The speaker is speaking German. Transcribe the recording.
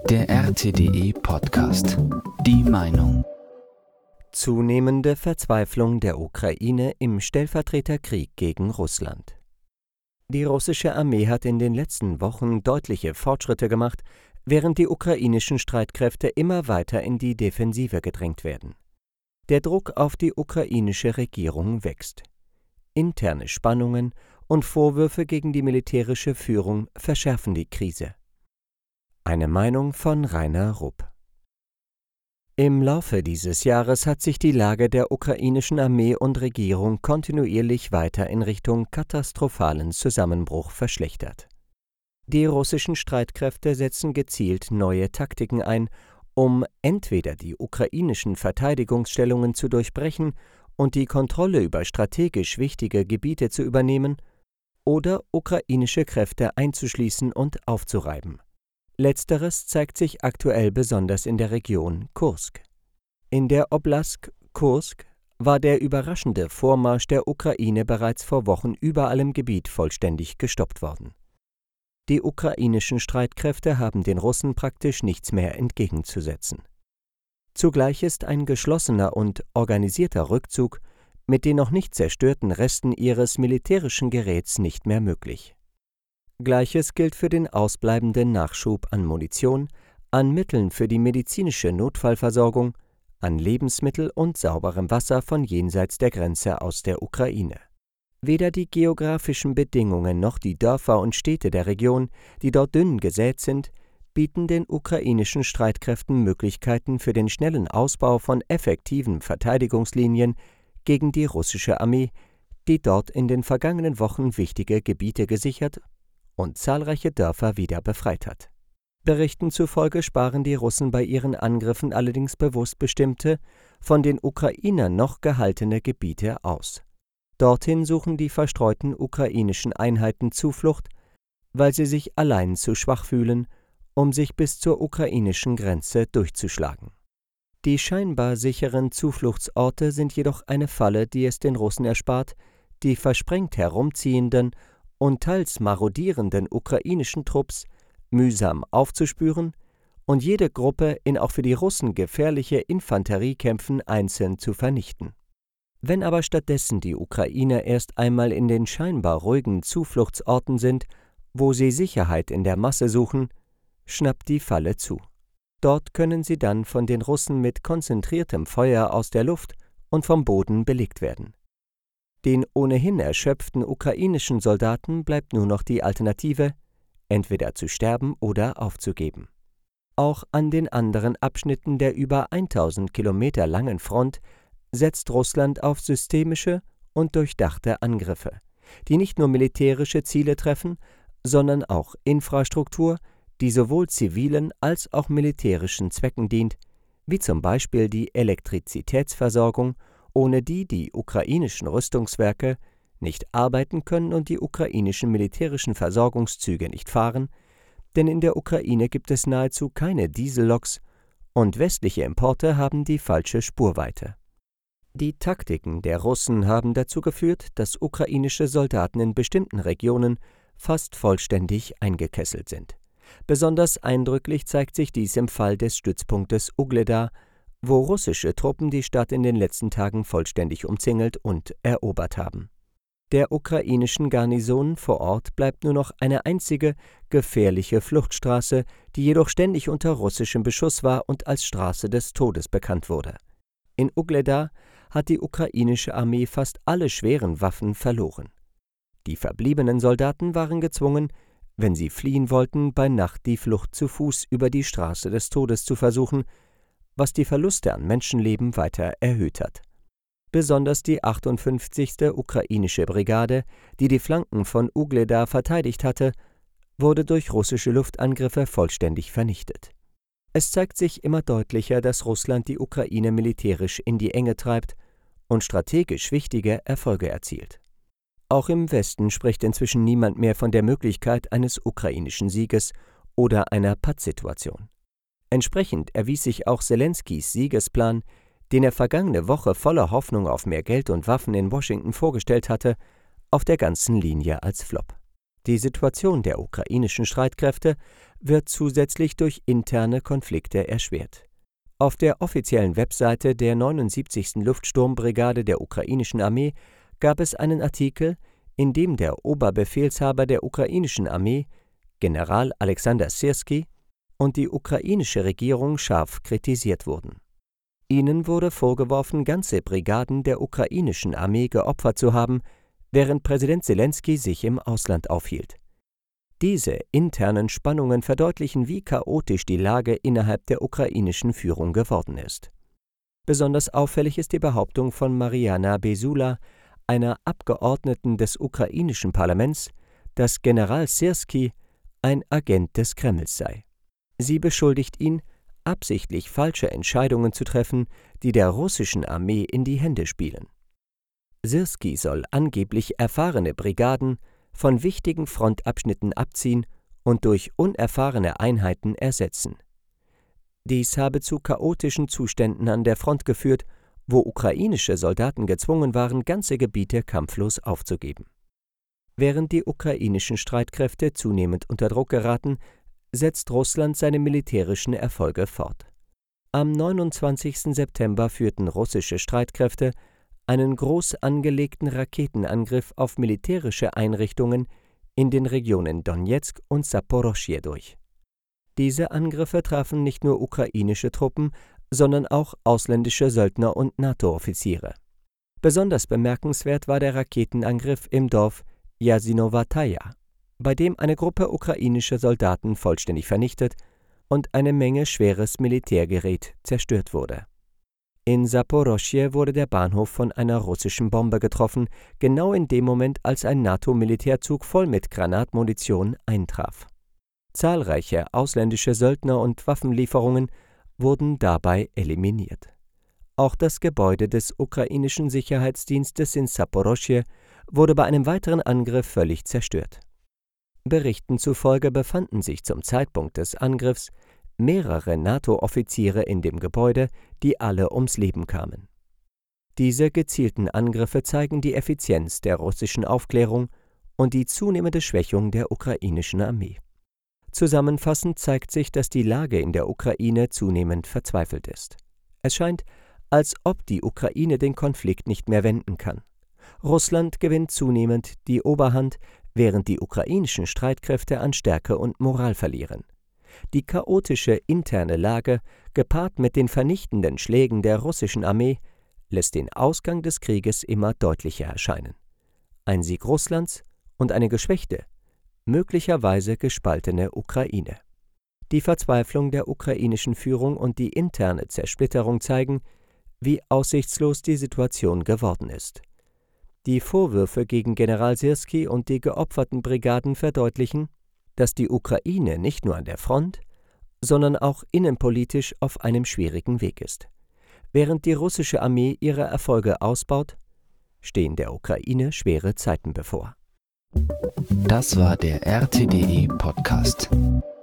Der RTDE-Podcast. Die Meinung. Zunehmende Verzweiflung der Ukraine im Stellvertreterkrieg gegen Russland. Die russische Armee hat in den letzten Wochen deutliche Fortschritte gemacht, während die ukrainischen Streitkräfte immer weiter in die Defensive gedrängt werden. Der Druck auf die ukrainische Regierung wächst. Interne Spannungen und Vorwürfe gegen die militärische Führung verschärfen die Krise. Eine Meinung von Rainer Rupp. Im Laufe dieses Jahres hat sich die Lage der ukrainischen Armee und Regierung kontinuierlich weiter in Richtung katastrophalen Zusammenbruch verschlechtert. Die russischen Streitkräfte setzen gezielt neue Taktiken ein, um entweder die ukrainischen Verteidigungsstellungen zu durchbrechen und die Kontrolle über strategisch wichtige Gebiete zu übernehmen, oder ukrainische Kräfte einzuschließen und aufzureiben. Letzteres zeigt sich aktuell besonders in der Region Kursk. In der Oblast Kursk war der überraschende Vormarsch der Ukraine bereits vor Wochen überall im Gebiet vollständig gestoppt worden. Die ukrainischen Streitkräfte haben den Russen praktisch nichts mehr entgegenzusetzen. Zugleich ist ein geschlossener und organisierter Rückzug mit den noch nicht zerstörten Resten ihres militärischen Geräts nicht mehr möglich. Gleiches gilt für den ausbleibenden Nachschub an Munition, an Mitteln für die medizinische Notfallversorgung, an Lebensmittel und sauberem Wasser von jenseits der Grenze aus der Ukraine. Weder die geografischen Bedingungen noch die Dörfer und Städte der Region, die dort dünn gesät sind, bieten den ukrainischen Streitkräften Möglichkeiten für den schnellen Ausbau von effektiven Verteidigungslinien gegen die russische Armee, die dort in den vergangenen Wochen wichtige Gebiete gesichert und zahlreiche Dörfer wieder befreit hat. Berichten zufolge sparen die Russen bei ihren Angriffen allerdings bewusst bestimmte, von den Ukrainern noch gehaltene Gebiete aus. Dorthin suchen die verstreuten ukrainischen Einheiten Zuflucht, weil sie sich allein zu schwach fühlen, um sich bis zur ukrainischen Grenze durchzuschlagen. Die scheinbar sicheren Zufluchtsorte sind jedoch eine Falle, die es den Russen erspart, die versprengt herumziehenden und teils marodierenden ukrainischen Trupps mühsam aufzuspüren und jede Gruppe in auch für die Russen gefährliche Infanteriekämpfen einzeln zu vernichten. Wenn aber stattdessen die Ukrainer erst einmal in den scheinbar ruhigen Zufluchtsorten sind, wo sie Sicherheit in der Masse suchen, schnappt die Falle zu. Dort können sie dann von den Russen mit konzentriertem Feuer aus der Luft und vom Boden belegt werden. Den ohnehin erschöpften ukrainischen Soldaten bleibt nur noch die Alternative, entweder zu sterben oder aufzugeben. Auch an den anderen Abschnitten der über 1000 Kilometer langen Front setzt Russland auf systemische und durchdachte Angriffe, die nicht nur militärische Ziele treffen, sondern auch Infrastruktur, die sowohl zivilen als auch militärischen Zwecken dient, wie zum Beispiel die Elektrizitätsversorgung, ohne die die ukrainischen Rüstungswerke nicht arbeiten können und die ukrainischen militärischen Versorgungszüge nicht fahren, denn in der Ukraine gibt es nahezu keine Dieselloks und westliche Importe haben die falsche Spurweite. Die Taktiken der Russen haben dazu geführt, dass ukrainische Soldaten in bestimmten Regionen fast vollständig eingekesselt sind. Besonders eindrücklich zeigt sich dies im Fall des Stützpunktes Ugledar, wo russische Truppen die Stadt in den letzten Tagen vollständig umzingelt und erobert haben. Der ukrainischen Garnison vor Ort bleibt nur noch eine einzige, gefährliche Fluchtstraße, die jedoch ständig unter russischem Beschuss war und als Straße des Todes bekannt wurde. In Ugledar hat die ukrainische Armee fast alle schweren Waffen verloren. Die verbliebenen Soldaten waren gezwungen, wenn sie fliehen wollten, bei Nacht die Flucht zu Fuß über die Straße des Todes zu versuchen, was die Verluste an Menschenleben weiter erhöht hat. Besonders die 58. ukrainische Brigade, die die Flanken von Ugledar verteidigt hatte, wurde durch russische Luftangriffe vollständig vernichtet. Es zeigt sich immer deutlicher, dass Russland die Ukraine militärisch in die Enge treibt und strategisch wichtige Erfolge erzielt. Auch im Westen spricht inzwischen niemand mehr von der Möglichkeit eines ukrainischen Sieges oder einer Pattsituation. Entsprechend erwies sich auch Selenskys Siegesplan, den er vergangene Woche voller Hoffnung auf mehr Geld und Waffen in Washington vorgestellt hatte, auf der ganzen Linie als Flop. Die Situation der ukrainischen Streitkräfte wird zusätzlich durch interne Konflikte erschwert. Auf der offiziellen Webseite der 79. Luftsturmbrigade der ukrainischen Armee gab es einen Artikel, in dem der Oberbefehlshaber der ukrainischen Armee, General Alexander Syrski, und die ukrainische Regierung scharf kritisiert wurden. Ihnen wurde vorgeworfen, ganze Brigaden der ukrainischen Armee geopfert zu haben, während Präsident Selenskyj sich im Ausland aufhielt. Diese internen Spannungen verdeutlichen, wie chaotisch die Lage innerhalb der ukrainischen Führung geworden ist. Besonders auffällig ist die Behauptung von Mariana Besula, einer Abgeordneten des ukrainischen Parlaments, dass General Syrski ein Agent des Kremls sei. Sie beschuldigt ihn, absichtlich falsche Entscheidungen zu treffen, die der russischen Armee in die Hände spielen. Syrski soll angeblich erfahrene Brigaden von wichtigen Frontabschnitten abziehen und durch unerfahrene Einheiten ersetzen. Dies habe zu chaotischen Zuständen an der Front geführt, wo ukrainische Soldaten gezwungen waren, ganze Gebiete kampflos aufzugeben. Während die ukrainischen Streitkräfte zunehmend unter Druck geraten, setzt Russland seine militärischen Erfolge fort. Am 29. September führten russische Streitkräfte einen groß angelegten Raketenangriff auf militärische Einrichtungen in den Regionen Donezk und Saporoschje durch. Diese Angriffe trafen nicht nur ukrainische Truppen, sondern auch ausländische Söldner und NATO-Offiziere. Besonders bemerkenswert war der Raketenangriff im Dorf Jasynowataja, bei dem eine Gruppe ukrainischer Soldaten vollständig vernichtet und eine Menge schweres Militärgerät zerstört wurde. In Saporoschje wurde der Bahnhof von einer russischen Bombe getroffen, genau in dem Moment, als ein NATO-Militärzug voll mit Granatmunition eintraf. Zahlreiche ausländische Söldner und Waffenlieferungen wurden dabei eliminiert. Auch das Gebäude des ukrainischen Sicherheitsdienstes in Saporoschje wurde bei einem weiteren Angriff völlig zerstört. Berichten zufolge befanden sich zum Zeitpunkt des Angriffs mehrere NATO-Offiziere in dem Gebäude, die alle ums Leben kamen. Diese gezielten Angriffe zeigen die Effizienz der russischen Aufklärung und die zunehmende Schwächung der ukrainischen Armee. Zusammenfassend zeigt sich, dass die Lage in der Ukraine zunehmend verzweifelt ist. Es scheint, als ob die Ukraine den Konflikt nicht mehr wenden kann. Russland gewinnt zunehmend die Oberhand, während die ukrainischen Streitkräfte an Stärke und Moral verlieren. Die chaotische interne Lage, gepaart mit den vernichtenden Schlägen der russischen Armee, lässt den Ausgang des Krieges immer deutlicher erscheinen. Ein Sieg Russlands und eine geschwächte, möglicherweise gespaltene Ukraine. Die Verzweiflung der ukrainischen Führung und die interne Zersplitterung zeigen, wie aussichtslos die Situation geworden ist. Die Vorwürfe gegen General Syrski und die geopferten Brigaden verdeutlichen, dass die Ukraine nicht nur an der Front, sondern auch innenpolitisch auf einem schwierigen Weg ist. Während die russische Armee ihre Erfolge ausbaut, stehen der Ukraine schwere Zeiten bevor. Das war der RTDE Podcast.